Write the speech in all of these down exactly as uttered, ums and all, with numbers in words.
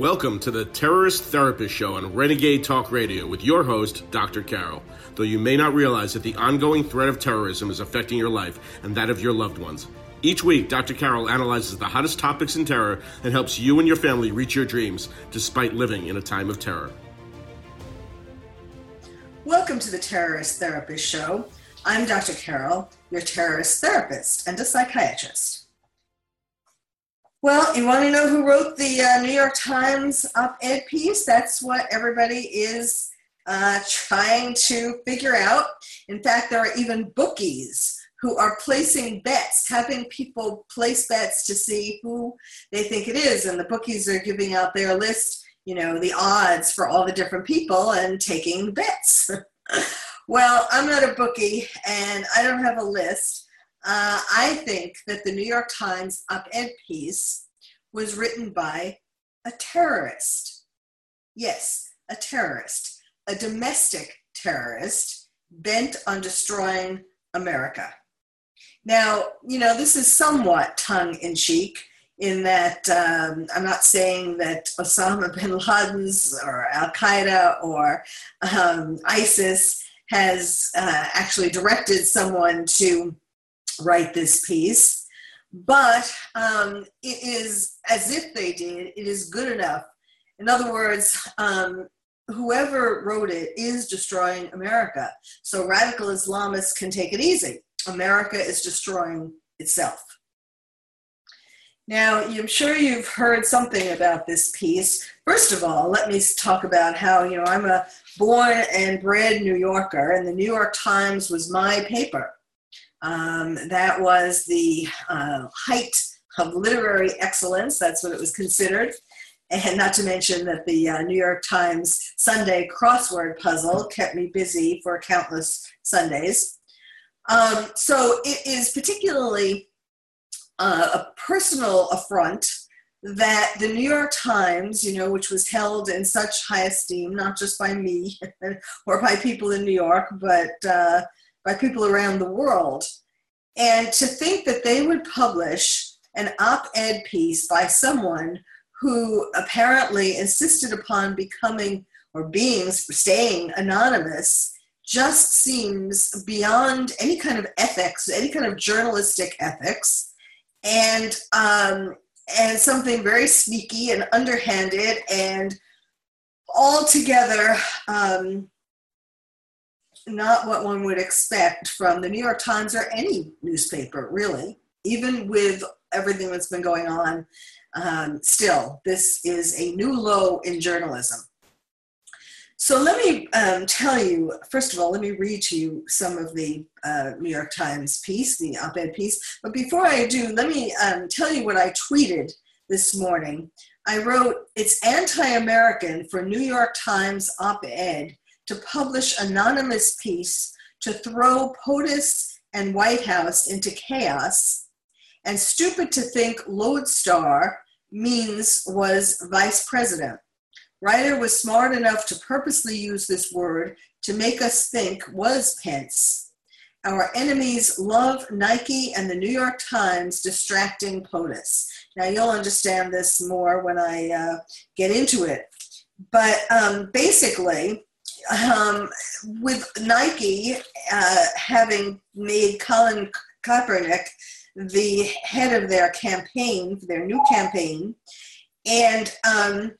Welcome to the Terrorist Therapist Show on Renegade Talk Radio with your host, Doctor Carol. Though you may not realize that the ongoing threat of terrorism is affecting your life and that of your loved ones. Each week, Doctor Carol analyzes the hottest topics in terror and helps you and your family reach your dreams despite living in a time of terror. Welcome to the Terrorist Therapist Show. I'm Doctor Carol, your terrorist therapist and a psychiatrist. Well, you want to know who wrote the uh, New York Times op-ed piece? That's what everybody is uh, trying to figure out. In fact, there are even bookies who are placing bets, having people place bets to see who they think it is. And the bookies are giving out their list, you know, the odds for all the different people and taking bets. Well, I'm not a bookie and I don't have a list. Uh, I think that the New York Times op-ed piece was written by a terrorist. Yes, a terrorist, a domestic terrorist bent on destroying America. Now, you know, this is somewhat tongue-in-cheek in that um, I'm not saying that Osama bin Laden's or Al-Qaeda or um, ISIS has uh, actually directed someone to write this piece, but um, it is as if they did, it is good enough. In other words, um, whoever wrote it is destroying America. So radical Islamists can take it easy. America is destroying itself. Now, I'm sure you've heard something about this piece. First of all, let me talk about how, you know, I'm a born and bred New Yorker, and the New York Times was my paper. Um, that was the uh, height of literary excellence. That's what it was considered. And not to mention that the uh, New York Times Sunday crossword puzzle kept me busy for countless Sundays. Um, so it is particularly uh, a personal affront that the New York Times, you know, which was held in such high esteem, not just by me or by people in New York, but uh, by people around the world. And to think that they would publish an op-ed piece by someone who apparently insisted upon becoming or being, staying anonymous, just seems beyond any kind of ethics, any kind of journalistic ethics, and um, and something very sneaky and underhanded and altogether um, not what one would expect from the New York Times or any newspaper, really, even with everything that's been going on. Um, still, this is a new low in journalism. So let me um, tell you, first of all, let me read to you some of the uh, New York Times piece, the op-ed piece. But before I do, let me um, tell you what I tweeted this morning. I wrote, "It's anti-American for New York Times op-ed to publish anonymous piece to throw POTUS and White House into chaos, and stupid to think Lodestar means was vice president. Writer was smart enough to purposely use this word to make us think was Pence. Our enemies love Nike and the New York Times distracting POTUS." Now you'll understand this more when I uh, get into it. But um, basically, Um, with Nike uh, having made Colin Kaepernick the head of their campaign, their new campaign, and um,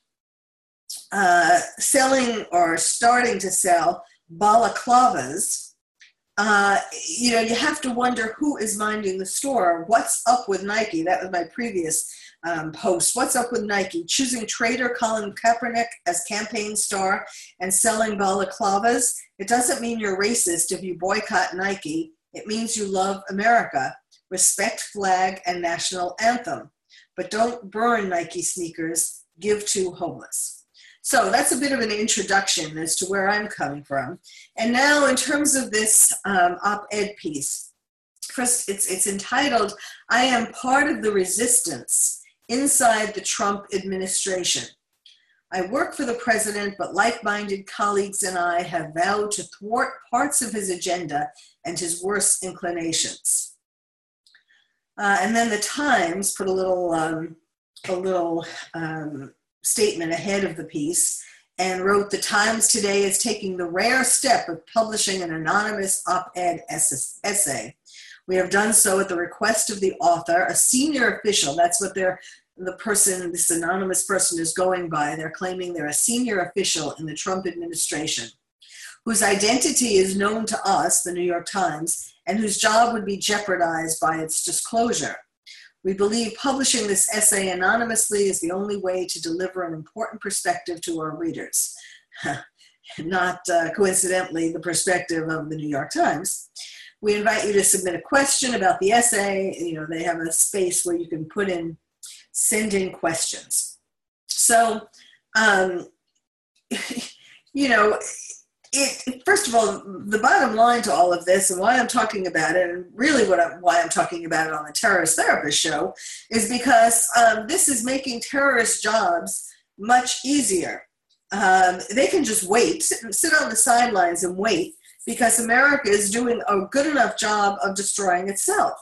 uh, selling or starting to sell balaclavas, uh, you know, you have to wonder who is minding the store. What's up with Nike? That was my previous Um, post. What's up with Nike? Choosing traitor Colin Kaepernick as campaign star and selling balaclavas? It doesn't mean you're racist if you boycott Nike. It means you love America. Respect flag and national anthem. But don't burn Nike sneakers. Give to homeless. So that's a bit of an introduction as to where I'm coming from. And now in terms of this um, op-ed piece, first it's, it's entitled, "I am part of the resistance inside the Trump administration. I work for the president, but like-minded colleagues and I have vowed to thwart parts of his agenda and his worst inclinations." Uh, and then the Times put a little, um, a little um, statement ahead of the piece and wrote, "The Times today is taking the rare step of publishing an anonymous op-ed essay. We have done so at the request of the author, a senior official." That's what they're, the person, this anonymous person is going by. They're claiming they're a senior official in the Trump administration, whose identity is known to us, the New York Times, and whose job would be jeopardized by its disclosure. We believe publishing this essay anonymously is the only way to deliver an important perspective to our readers. Not uh, coincidentally, the perspective of the New York Times. We invite you to submit a question about the essay. You know, they have a space where you can put in, send in questions. So, um, you know, It, first of all, the bottom line to all of this and why I'm talking about it, and really what I'm, why I'm talking about it on the Terrorist Therapist Show, is because um, this is making terrorist jobs much easier. Um, they can just wait, sit, sit on the sidelines and wait, because America is doing a good enough job of destroying itself.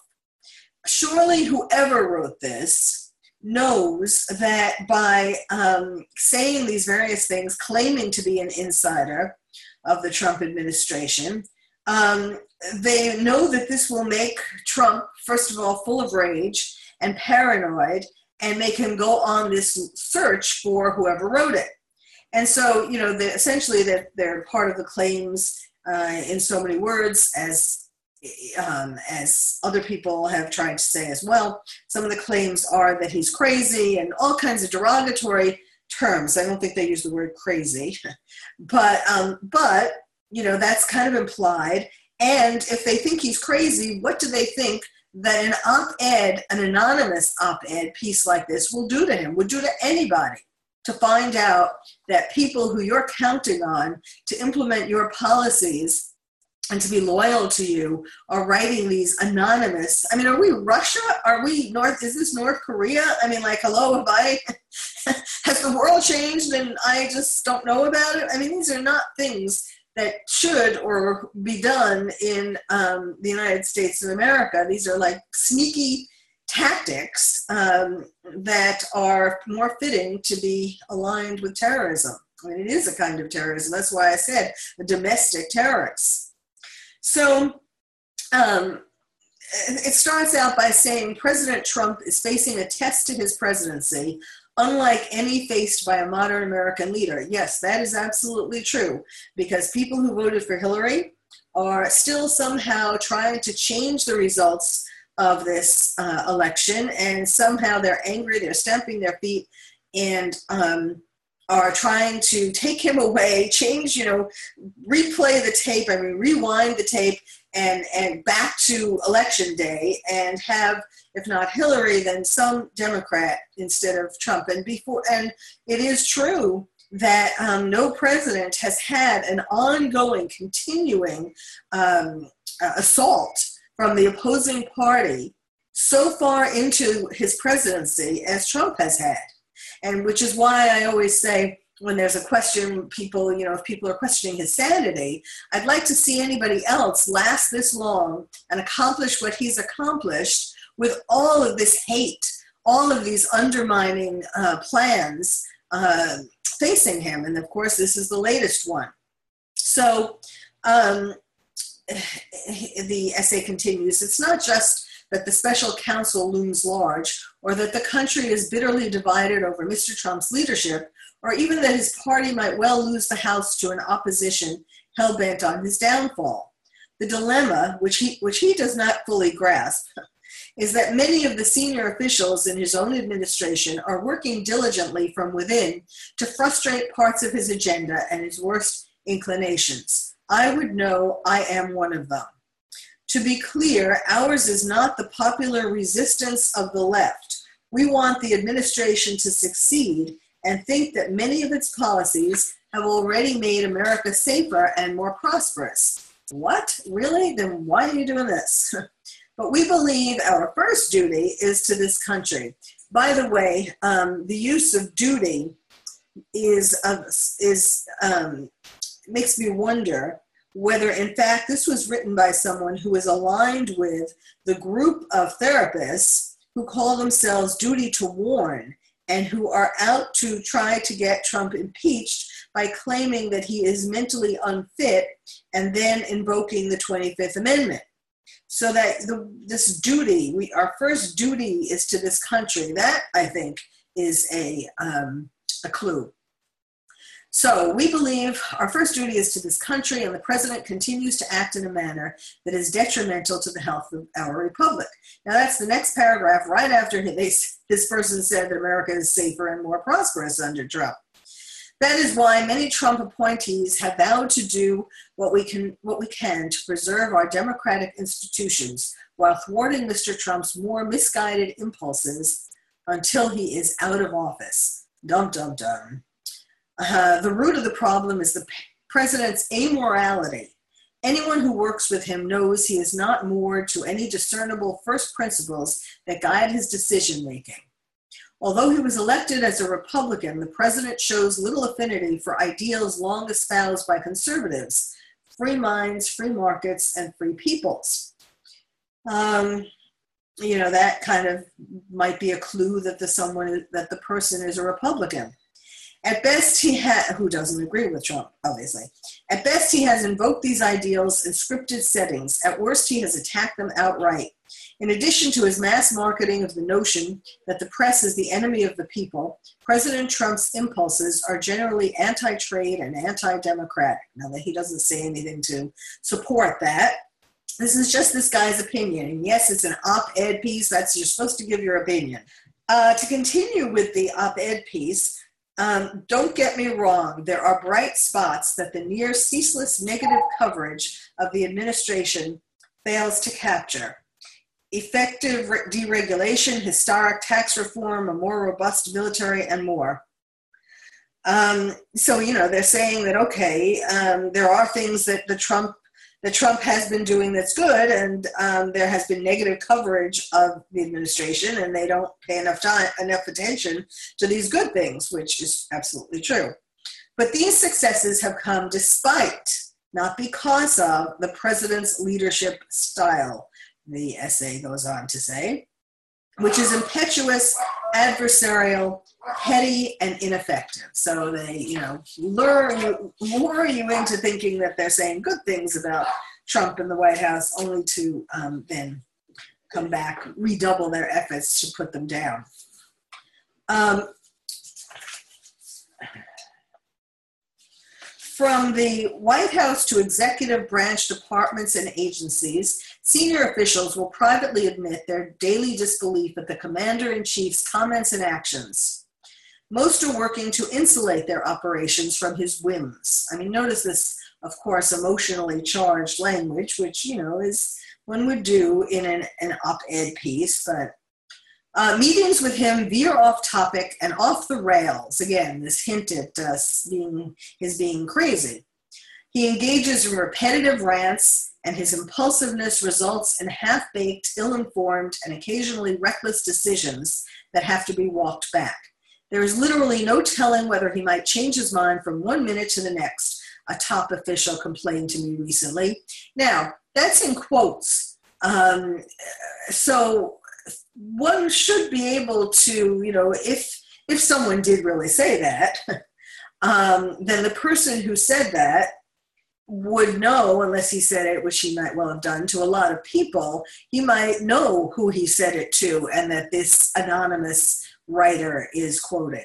Surely whoever wrote this knows that by um, saying these various things, claiming to be an insider of the Trump administration, um, they know that this will make Trump, first of all, full of rage and paranoid, and make him go on this search for whoever wrote it. And so, you know, the, essentially they're, they're part of the claims uh, in so many words, as um, as other people have tried to say as well. Some of the claims are that he's crazy and all kinds of derogatory terms. I don't think they use the word crazy, but, um, but, you know, that's kind of implied. And if they think he's crazy, what do they think that an op-ed, an anonymous op-ed piece like this will do to him, would do to anybody, to find out that people who you're counting on to implement your policies and to be loyal to you are writing these anonymous, I mean, are we Russia? Are we North, is this North Korea? I mean, like, hello, have I, has the world changed and I just don't know about it? I mean, these are not things that should or be done in um, the United States of America. These are like sneaky tactics um, that are more fitting to be aligned with terrorism. I mean, it is a kind of terrorism. That's why I said a domestic terrorist. So um, it starts out by saying President Trump is facing a test to his presidency, unlike any faced by a modern American leader. Yes, that is absolutely true, because people who voted for Hillary are still somehow trying to change the results of this uh, election, and somehow they're angry, they're stamping their feet, and um, are trying to take him away, change, you know, replay the tape, I mean, rewind the tape and, and back to election day and have, if not Hillary, then some Democrat instead of Trump. And before, and it is true that um, no president has had an ongoing, continuing um, uh, assault from the opposing party so far into his presidency as Trump has had. And which is why I always say, when there's a question, people, you know, if people are questioning his sanity, I'd like to see anybody else last this long and accomplish what he's accomplished with all of this hate, all of these undermining uh, plans uh, facing him. And of course, this is the latest one. So um, the essay continues. It's not just that the special counsel looms large, or that the country is bitterly divided over Mister Trump's leadership, or even that his party might well lose the House to an opposition hell-bent on his downfall. The dilemma, which he, which he does not fully grasp, is that many of the senior officials in his own administration are working diligently from within to frustrate parts of his agenda and his worst inclinations. I would know I am one of them. To be clear, ours is not the popular resistance of the left. We want the administration to succeed and think that many of its policies have already made America safer and more prosperous. What? Really? Then why are you doing this? But we believe our first duty is to this country. By the way, um, the use of duty is, uh, is um, makes me wonder whether, in fact, this was written by someone who is aligned with the group of therapists who call themselves Duty to Warn, and who are out to try to get Trump impeached by claiming that he is mentally unfit and then invoking the twenty-fifth Amendment. So that the, this duty, we, our first duty is to this country. That, I think, is a, um, a clue. So we believe our first duty is to this country, and the president continues to act in a manner that is detrimental to the health of our republic. Now that's the next paragraph right after they, this person said that America is safer and more prosperous under Trump. That is why many Trump appointees have vowed to do what we can, what we can to preserve our democratic institutions while thwarting Mister Trump's more misguided impulses until he is out of office. Dum, dum, dum. Uh, the root of the problem is the president's amorality. Anyone who works with him knows he is not moored to any discernible first principles that guide his decision-making. Although he was elected as a Republican, the president shows little affinity for ideals long espoused by conservatives, free minds, free markets, and free peoples. Um, you know, that kind of might be a clue that the someone that the person is a Republican. At best, he ha- who doesn't agree with Trump, obviously. At best, he has invoked these ideals in scripted settings. At worst, he has attacked them outright. In addition to his mass marketing of the notion that the press is the enemy of the people, President Trump's impulses are generally anti-trade and anti-democratic. Now, that he doesn't say anything to support that. This is just this guy's opinion. And yes, it's an op-ed piece. That's, you're supposed to give your opinion. Uh, to continue with the op-ed piece, Um, don't get me wrong, there are bright spots that the near ceaseless negative coverage of the administration fails to capture. Effective re- deregulation, historic tax reform, a more robust military, and more. Um, so, you know, they're saying that, okay, um, there are things that the Trump that Trump has been doing that's good, and um, there has been negative coverage of the administration, and they don't pay enough time, enough attention to these good things, which is absolutely true. But these successes have come despite, not because of, the president's leadership style, the essay goes on to say, which is impetuous, adversarial, petty, and ineffective. So they, you know, lure you, lure you into thinking that they're saying good things about Trump in the White House, only to um, then come back, redouble their efforts to put them down. Um, From the White House to executive branch departments and agencies, senior officials will privately admit their daily disbelief at the commander-in-chief's comments and actions. Most are working to insulate their operations from his whims. I mean, notice this, of course, emotionally charged language, which, you know, is one would do in an, an op-ed piece, but Uh, meetings with him veer off topic and off the rails. Again, this hint at uh, being, his being crazy. He engages in repetitive rants, and his impulsiveness results in half-baked, ill-informed, and occasionally reckless decisions that have to be walked back. There is literally no telling whether he might change his mind from one minute to the next, a top official complained to me recently. Now, that's in quotes. Um, so... One should be able to, you know, if if someone did really say that, um, then the person who said that would know, unless he said it, which he might well have done to a lot of people, he might know who he said it to and that this anonymous writer is quoting.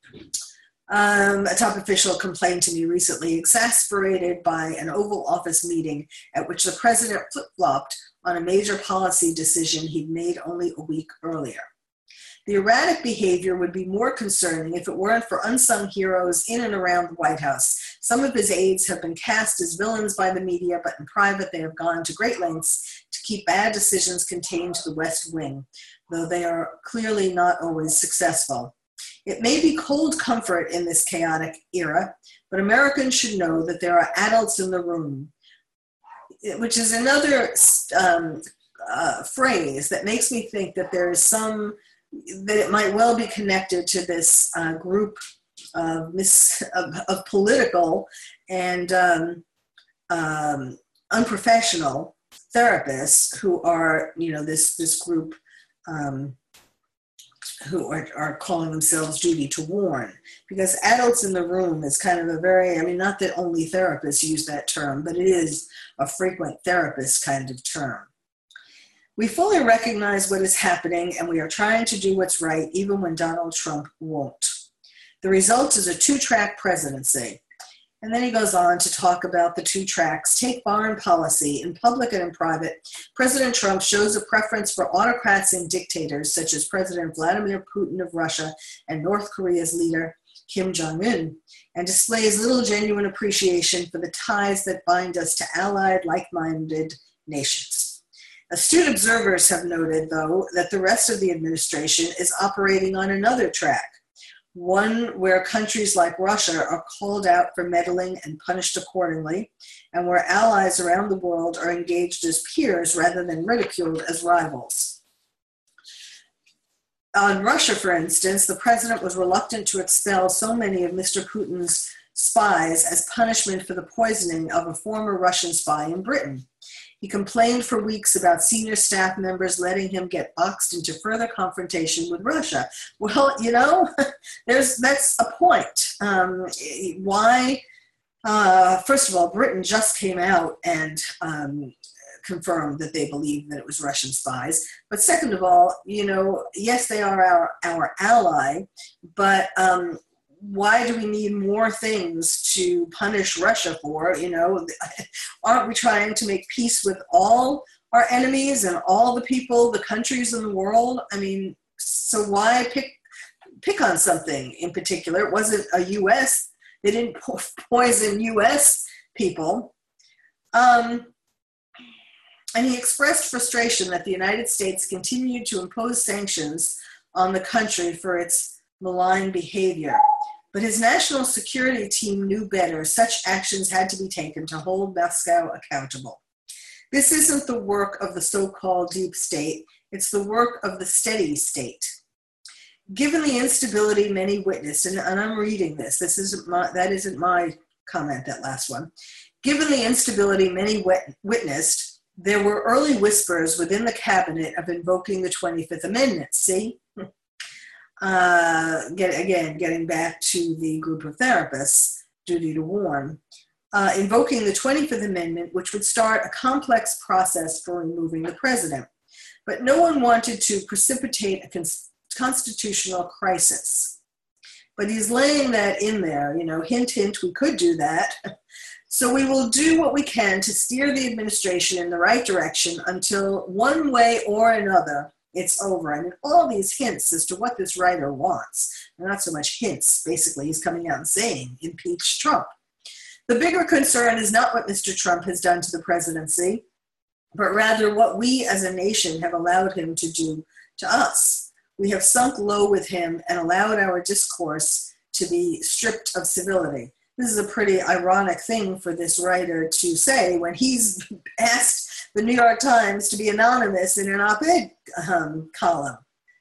Um, a top official complained to me recently, exasperated by an Oval Office meeting at which the president flip-flopped on a major policy decision he'd made only a week earlier. The erratic behavior would be more concerning if it weren't for unsung heroes in and around the White House. Some of his aides have been cast as villains by the media, but in private they have gone to great lengths to keep bad decisions contained to the West Wing, though they are clearly not always successful. It may be cold comfort in this chaotic era, but Americans should know that there are adults in the room, which is another um, uh, phrase that makes me think that there is some, that it might well be connected to this uh, group of, mis, of, of political and um, um, unprofessional therapists who are, you know, this, this group um, who are, are calling themselves duty to warn, because adults in the room is kind of a very, I mean, not that only therapists use that term, but it is a frequent therapist kind of term. We fully recognize what is happening, and we are trying to do what's right, even when Donald Trump won't. The result is a two-track presidency. And then he goes on to talk about the two tracks. Take foreign policy. In public and in private, President Trump shows a preference for autocrats and dictators, such as President Vladimir Putin of Russia and North Korea's leader, Kim Jong-un, and displays little genuine appreciation for the ties that bind us to allied, like-minded nations. Astute observers have noted, though, that the rest of the administration is operating on another track, one where countries like Russia are called out for meddling and punished accordingly, and where allies around the world are engaged as peers rather than ridiculed as rivals. On Russia, for instance, the president was reluctant to expel so many of Mister Putin's spies as punishment for the poisoning of a former Russian spy in Britain. He complained for weeks about senior staff members letting him get boxed into further confrontation with Russia. Well, you know, there's that's a point. Um, why? Uh, first of all, Britain just came out and um, confirmed that they believe that it was Russian spies. But second of all, you know, yes, they are our, our ally, but um, why do we need more things to punish Russia for? You know, aren't we trying to make peace with all our enemies and all the people, the countries in the world? I mean, so why pick pick on something in particular? It wasn't a U S They didn't po- poison U S people. Um, and he expressed frustration that the United States continued to impose sanctions on the country for its malign behavior. But his national security team knew better. Such actions had to be taken to hold Moscow accountable. This isn't the work of the so-called deep state. It's the work of the steady state. Given the instability many witnessed, and, and I'm reading this, this isn't my, that isn't my comment, that last one. Given the instability many wit- witnessed, there were early whispers within the cabinet of invoking the twenty-fifth Amendment. See? Uh, get, again, getting back to the group of therapists, duty to warn, uh, invoking the twenty-fifth Amendment, which would start a complex process for removing the president. But no one wanted to precipitate a cons- constitutional crisis. But he's laying that in there, you know, hint, hint, we could do that. So we will do what we can to steer the administration in the right direction until one way or another it's over. I mean, all these hints as to what this writer wants. Not so much hints. Basically, he's coming out and saying, impeach Trump. The bigger concern is not what Mister Trump has done to the presidency, but rather what we as a nation have allowed him to do to us. We have sunk low with him and allowed our discourse to be stripped of civility. This is a pretty ironic thing for this writer to say when he's asked the New York Times to be anonymous in an op-ed um, column.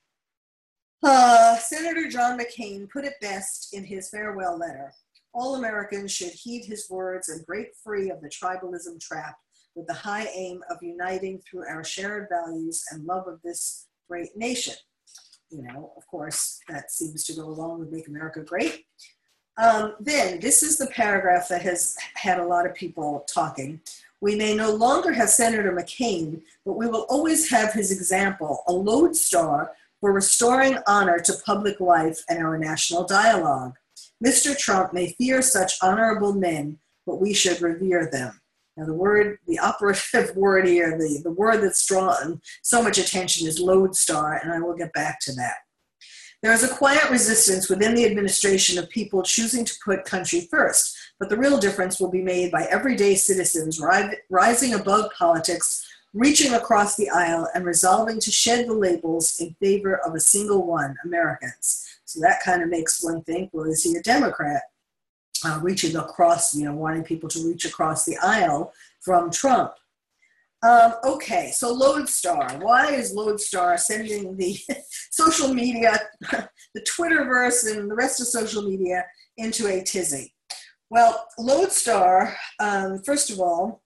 Uh, Senator John McCain put it best in his farewell letter. All Americans should heed his words and break free of the tribalism trap with the high aim of uniting through our shared values and love of this great nation. You know, of course, that seems to go along with Make America Great. Um, then, this is the paragraph that has had a lot of people talking. We may no longer have Senator McCain, but we will always have his example, a lodestar for restoring honor to public life and our national dialogue. Mister Trump may fear such honorable men, but we should revere them. Now, the word, the operative word here, the, the word that's drawn so much attention is lodestar, and I will get back to that. There is a quiet resistance within the administration of people choosing to put country first, but the real difference will be made by everyday citizens ri- rising above politics, reaching across the aisle, and resolving to shed the labels in favor of a single one, Americans. So that kind of makes one think, well, is he a Democrat? Uh, reaching across, you know, wanting people to reach across the aisle from Trump. Um, okay, so Lodestar. Why is Lodestar sending the social media, the Twitterverse and the rest of social media into a tizzy? Well, Lodestar, um, first of all,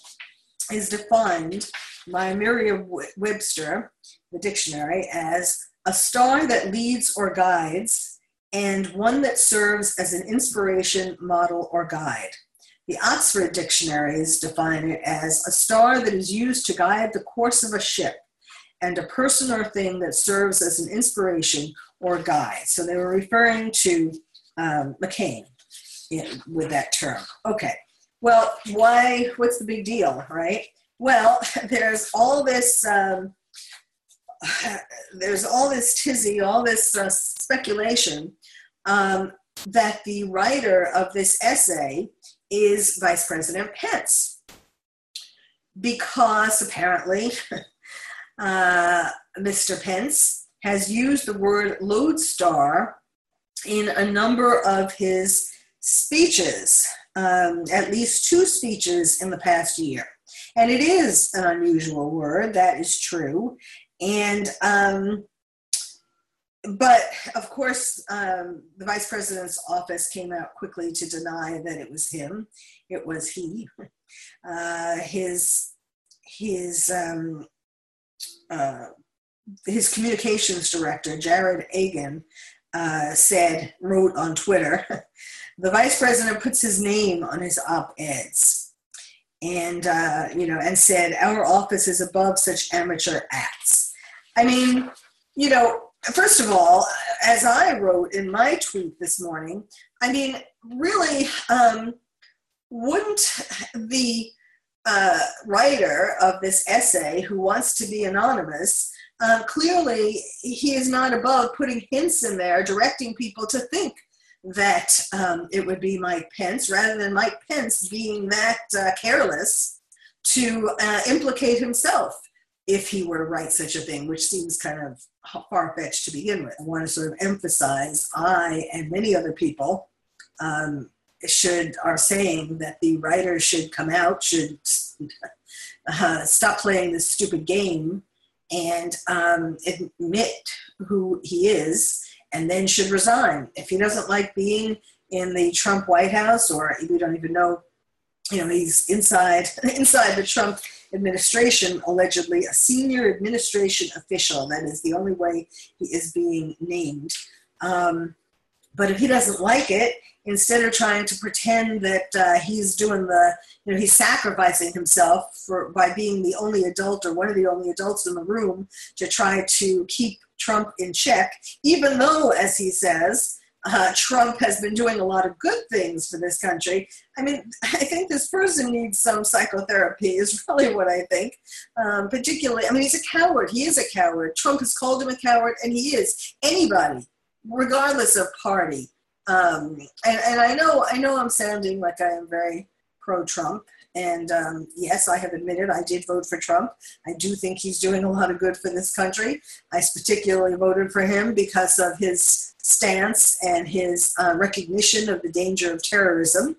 is defined by Merriam-Webster, the dictionary, as a star that leads or guides, and one that serves as an inspiration, model, or guide. The Oxford dictionaries define it as a star that is used to guide the course of a ship, and a person or thing that serves as an inspiration or guide. So they were referring to um, McCain in, with that term. Okay, well, why, what's the big deal, right? Well, there's all this, um, there's all this tizzy, all this uh, speculation um, that the writer of this essay is Vice President Pence, because apparently uh, Mister Pence has used the word lodestar in a number of his speeches, um, at least two speeches in the past year. And it is an unusual word, that is true. And, um, but of course, um, the vice president's office came out quickly to deny that it was him. It was he. Uh, his, his, um, uh, his communications director, Jared Agan, uh, said, wrote on Twitter, the vice president puts his name on his op-eds. And, uh, you know, and said, our office is above such amateur acts. I mean, you know, first of all, as I wrote in my tweet this morning, I mean, really, um, wouldn't the uh, writer of this essay, who wants to be anonymous, uh, clearly he is not above putting hints in there, directing people to think that um, it would be Mike Pence, rather than Mike Pence being that uh, careless to uh, implicate himself if he were to write such a thing, which seems kind of far-fetched to begin with. I want to sort of emphasize, I and many other people um, should are saying that the writer should come out, should uh, stop playing this stupid game and um, admit who he is, and then should resign. If he doesn't like being in the Trump White House, or we don't even know, you know, he's inside inside the Trump administration, allegedly a senior administration official. That is the only way he is being named. Um, but if he doesn't like it, instead of trying to pretend that uh, he's doing the, you know, he's sacrificing himself for by being the only adult or one of the only adults in the room to try to keep Trump in check, even though, as he says, uh, Trump has been doing a lot of good things for this country. I mean, I think this person needs some psychotherapy is really what I think. Um, particularly, I mean, he's a coward. He is a coward. Trump has called him a coward, and he is. Anybody, regardless of party. Um, and, and I know, I know I'm sounding like I am very pro-Trump. And um, yes, I have admitted I did vote for Trump. I do think he's doing a lot of good for this country. I particularly voted for him because of his stance and his uh, recognition of the danger of terrorism.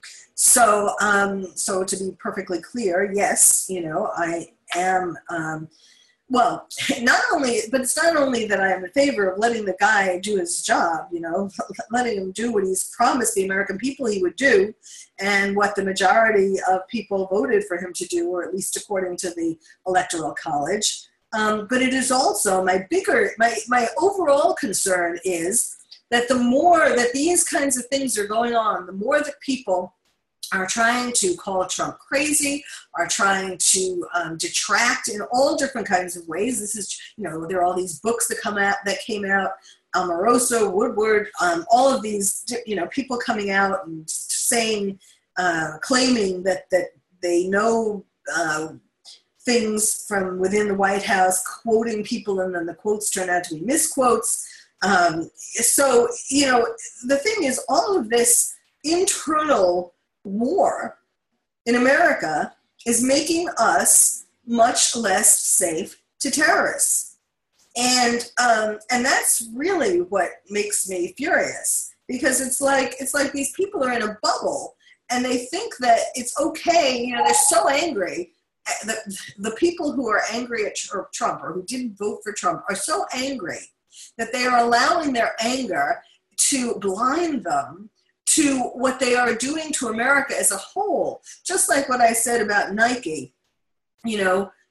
So, um, so to be perfectly clear, yes, you know, I am, um, well, not only, but it's not only that I am in favor of letting the guy do his job, you know, letting him do what he's promised the American people he would do, and what the majority of people voted for him to do, or at least according to the Electoral College. Um, but it is also my bigger, my, my overall concern is that the more that these kinds of things are going on, the more that people are trying to call Trump crazy, are trying to um, detract in all different kinds of ways. This is, you know, there are all these books that come out, that came out, Omarosa, Woodward, um, all of these, you know, people coming out and saying, uh, claiming that, that they know uh, things from within the White House, quoting people, and then the quotes turn out to be misquotes. Um, so, you know, the thing is, all of this internal war in America is making us much less safe to terrorists. And um, and that's really what makes me furious, because it's like it's like these people are in a bubble and they think that it's okay. You know, they're so angry. The, the people who are angry at Trump, or who didn't vote for Trump, are so angry that they are allowing their anger to blind them to what they are doing to America as a whole. Just like what I said about Nike. You know,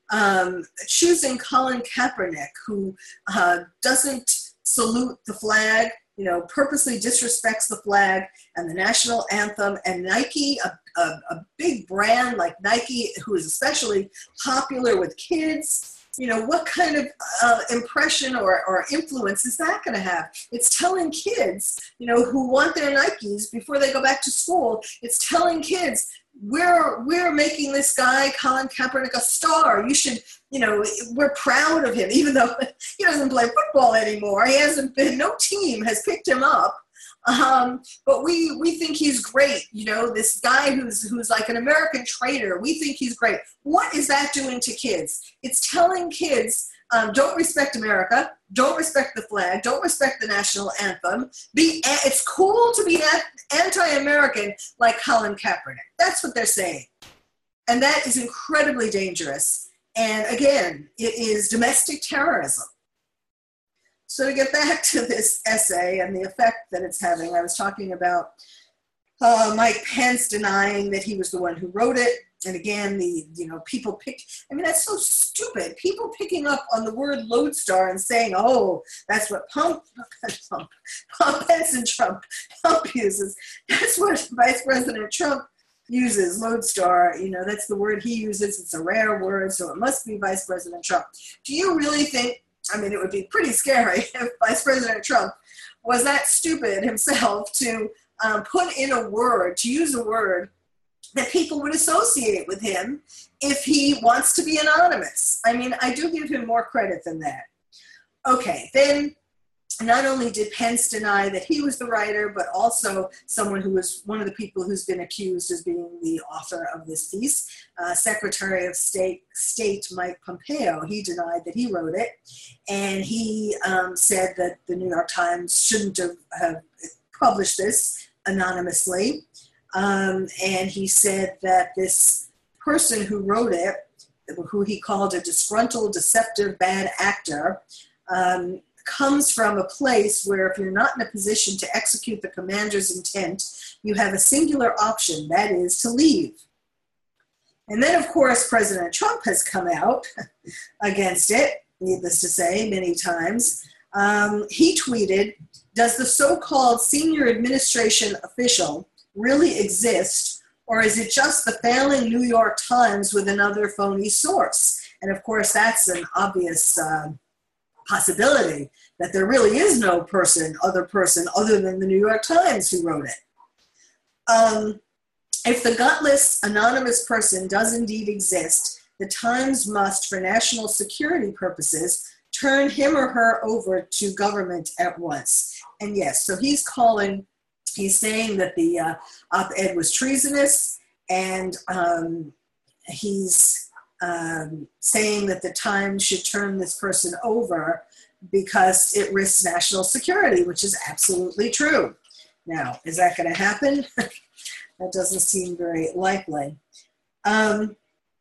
Um, choosing Colin Kaepernick, who uh, doesn't salute the flag, you know, purposely disrespects the flag and the national anthem, and Nike, a, a, a big brand like Nike, who is especially popular with kids. You know, what kind of uh, impression or, or influence is that going to have? It's telling kids, you know, who want their Nikes before they go back to school, it's telling kids, we're, we're making this guy, Colin Kaepernick, a star. You should, you know, we're proud of him, even though he doesn't play football anymore. He hasn't been, no team has picked him up. Um, but we, we think he's great. You know, this guy who's, who's like an American traitor, we think he's great. What is that doing to kids? It's telling kids, um, don't respect America, don't respect the flag, don't respect the national anthem. Be, it's cool to be anti-American like Colin Kaepernick. That's what they're saying. And that is incredibly dangerous. And again, it is domestic terrorism. So to get back to this essay and the effect that it's having, I was talking about uh, Mike Pence denying that he was the one who wrote it. And again, the, you know, people pick, I mean, that's so stupid. People picking up on the word lodestar and saying, oh, that's what Pump, Pump, Pump Pence and Trump, Pump uses. That's what Vice President Trump uses, lodestar. You know, that's the word he uses. It's a rare word, so it must be Vice President Trump. Do you really think, I mean, it would be pretty scary if Vice President Trump was that stupid himself to um, put in a word, to use a word that people would associate with him if he wants to be anonymous. I mean, I do give him more credit than that. Okay, then not only did Pence deny that he was the writer, but also someone who was one of the people who's been accused as being the author of this piece, uh, Secretary of State, State Mike Pompeo. He denied that he wrote it, and he um, said that the New York Times shouldn't have, have published this anonymously. Um, and he said that this person who wrote it, who he called a disgruntled, deceptive, bad actor, um, comes from a place where if you're not in a position to execute the commander's intent, you have a singular option, that is to leave. And then, of course, President Trump has come out against it, needless to say, many times. Um, he tweeted, does the so-called senior administration official really exist, or is it just the failing New York Times with another phony source? And of course, that's an obvious uh, possibility that there really is no person, other person, other than the New York Times who wrote it. Um, if the gutless, anonymous person does indeed exist, the Times must, for national security purposes, turn him or her over to government at once. And yes, so he's calling, he's saying that the uh, op-ed was treasonous, and um, he's um, saying that the Times should turn this person over because it risks national security, which is absolutely true. Now, is that going to happen? That doesn't seem very likely. Um,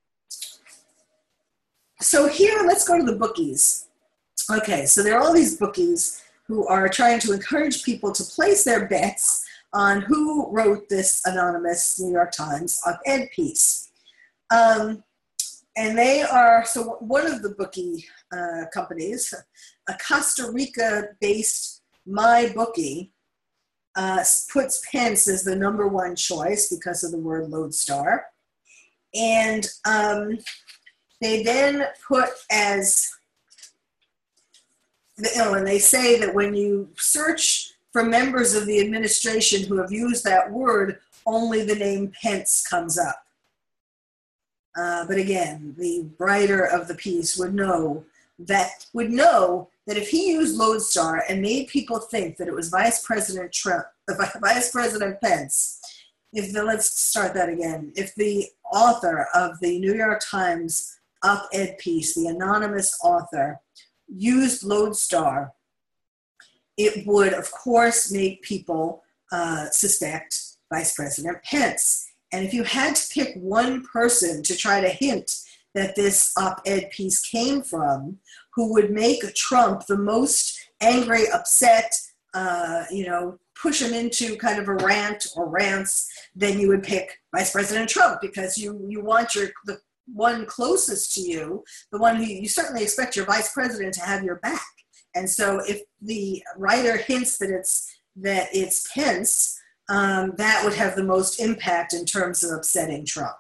so here, let's go to the bookies. Okay, so there are all these bookies who are trying to encourage people to place their bets on who wrote this anonymous New York Times op-ed piece. Um, and they are, so one of the bookie uh, companies, a Costa Rica-based MyBookie, uh, puts Pence as the number one choice because of the word lodestar. And um, they then put as, you know, and they say that when you search for members of the administration who have used that word, only the name Pence comes up. Uh, but again, the writer of the piece would know that would know that if he used lodestar and made people think that it was Vice President Trump, Vice President Pence, if the, let's start that again. If the author of the New York Times op-ed piece, the anonymous author, used lodestar, it would, of course, make people uh, suspect Vice President Pence. And if you had to pick one person to try to hint that this op-ed piece came from, who would make Trump the most angry, upset, uh, you know, push him into kind of a rant or rants, then you would pick Vice President Trump, because you, you want your the one closest to you, the one who you certainly expect your vice president to have your back. And so if the writer hints that it's that it's Pence, um, that would have the most impact in terms of upsetting Trump.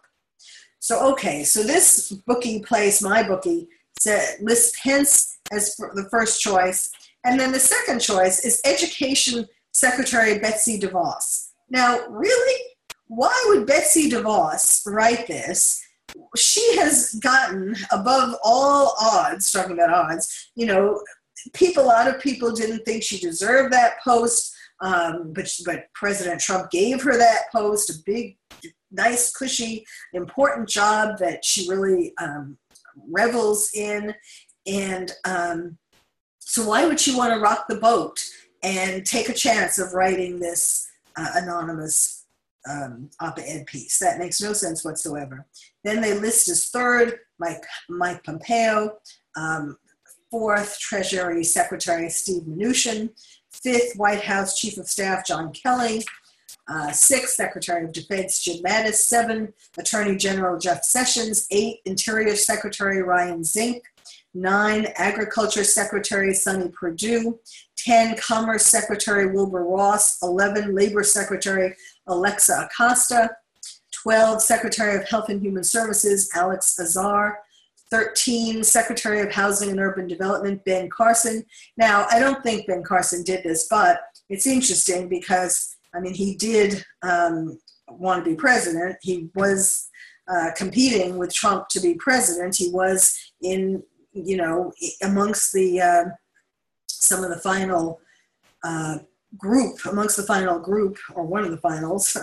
So, okay, so this bookie place, my bookie, said, lists Pence as the first choice. And then the second choice is Education Secretary Betsy DeVos. Now, really, why would Betsy DeVos write this? She has gotten above all odds, talking about odds, you know, people, a lot of people didn't think she deserved that post, um, but, but President Trump gave her that post, a big, nice, cushy, important job that she really um, revels in. And um, so why would she want to rock the boat and take a chance of writing this uh, anonymous um, op-ed piece? That makes no sense whatsoever. Then they list as third Mike, Mike Pompeo, um, fourth Treasury Secretary Steve Mnuchin, fifth White House Chief of Staff John Kelly, uh, sixth Secretary of Defense Jim Mattis, seven Attorney General Jeff Sessions, eight Interior Secretary Ryan Zink, nine Agriculture Secretary Sonny Perdue, ten Commerce Secretary Wilbur Ross, eleven Labor Secretary Alexa Acosta, twelve Secretary of Health and Human Services Alex Azar, thirteen Secretary of Housing and Urban Development Ben Carson. Now, I don't think Ben Carson did this, but it's interesting because, I mean, he did um, want to be president. He was uh, competing with Trump to be president. He was in, you know, amongst the, uh, some of the final uh, group, amongst the final group, or one of the finals.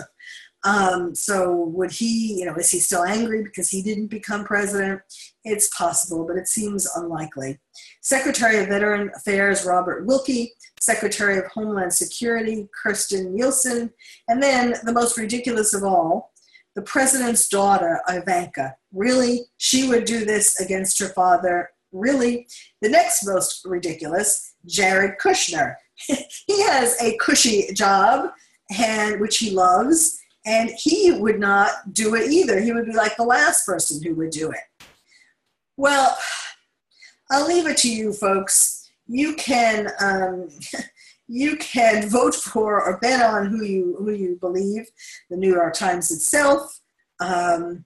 Um, so would he, you know, is he still angry because he didn't become president? It's possible, but it seems unlikely. Secretary of Veteran Affairs, Robert Wilkie, Secretary of Homeland Security, Kirstjen Nielsen, and then the most ridiculous of all, the president's daughter, Ivanka. Really? She would do this against her father? Really? The next most ridiculous, Jared Kushner. He has a cushy job, and which he loves, and he would not do it either. He would be like the last person who would do it. Well, I'll leave it to you folks. You can um, you can vote for or bet on who you who you believe, the New York Times itself, um,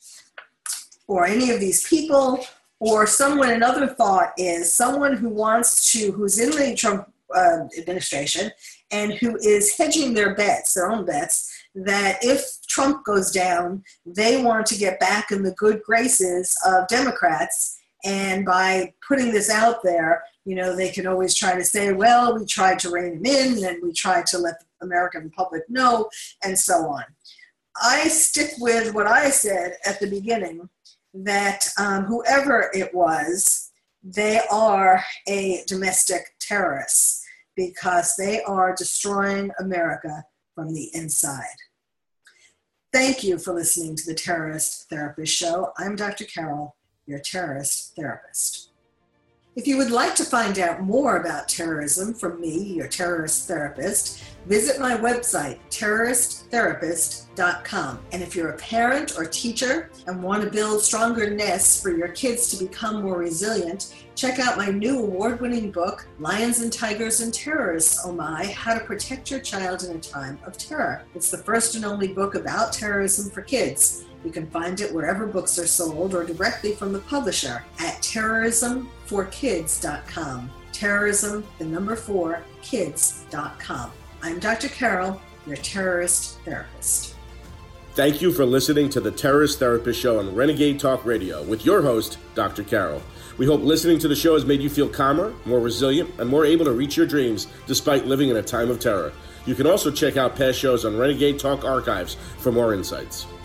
or any of these people, or someone. Another thought is someone who wants to, who's in the Trump uh, administration and who is hedging their bets, their own bets, that if Trump goes down, they want to get back in the good graces of Democrats. And by putting this out there, you know, they can always try to say, well, we tried to rein him in and we tried to let the American public know, and so on. I stick with what I said at the beginning, that um, whoever it was, they are a domestic terrorist because they are destroying America from the inside. Thank you for listening to the Terrorist Therapist Show. I'm Doctor Carol, your terrorist therapist. If you would like to find out more about terrorism from me, your terrorist therapist, visit my website, terrorist therapist dot com. And if you're a parent or teacher and want to build stronger nests for your kids to become more resilient, check out my new award-winning book, Lions and Tigers and Terrorists, Oh My, How to Protect Your Child in a Time of Terror. It's the first and only book about terrorism for kids. You can find it wherever books are sold or directly from the publisher at terrorism for kids dot com. Terrorism, the number four, kids dot com. I'm Doctor Carol, your terrorist therapist. Thank you for listening to the Terrorist Therapist Show on Renegade Talk Radio with your host, Doctor Carol. We hope listening to the show has made you feel calmer, more resilient, and more able to reach your dreams despite living in a time of terror. You can also check out past shows on Renegade Talk Archives for more insights.